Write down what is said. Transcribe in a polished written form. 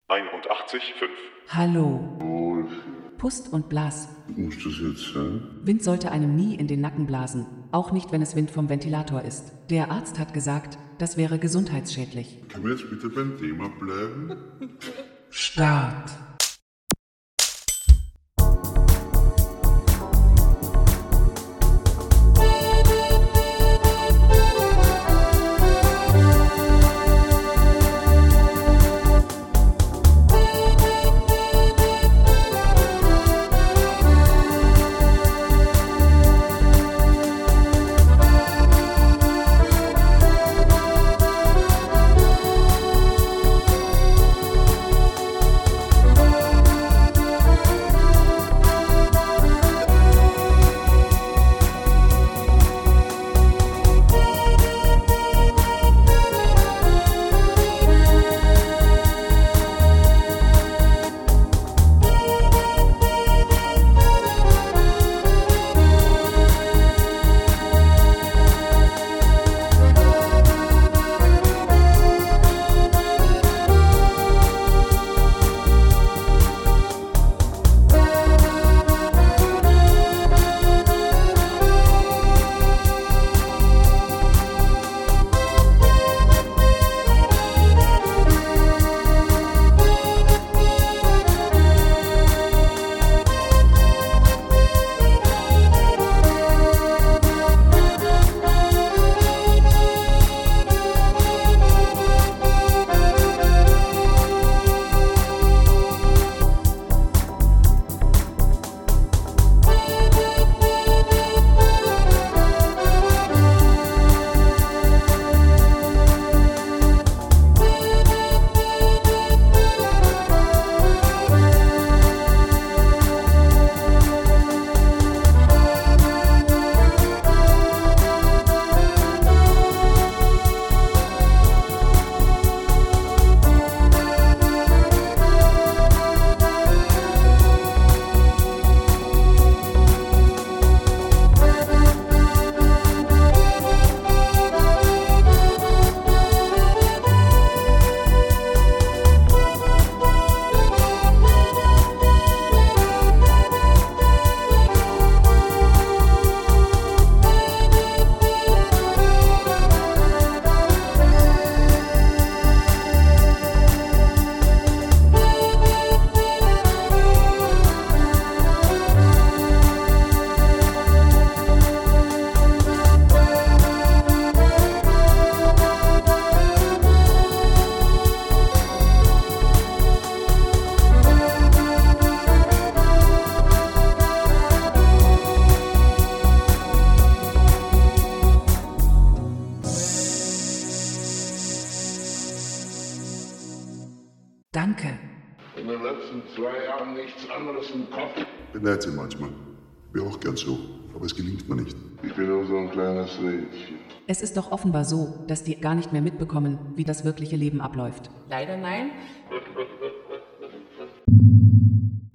81,5. Hallo. Wohlfühl. Pust und Blas. Muss das jetzt sein? Wind sollte einem nie in den Nacken blasen, auch nicht, wenn es Wind vom Ventilator ist. Der Arzt hat gesagt, das wäre gesundheitsschädlich. Können wir jetzt bitte beim Thema bleiben? Start. Danke. In den letzten 2 Jahren nichts anderes im Kopf. Beneid sie manchmal. Wäre auch gern so, aber es gelingt mir nicht. Ich bin nur so ein kleines Rädchen. Es ist doch offenbar so, dass die gar nicht mehr mitbekommen, wie das wirkliche Leben abläuft. Leider nein.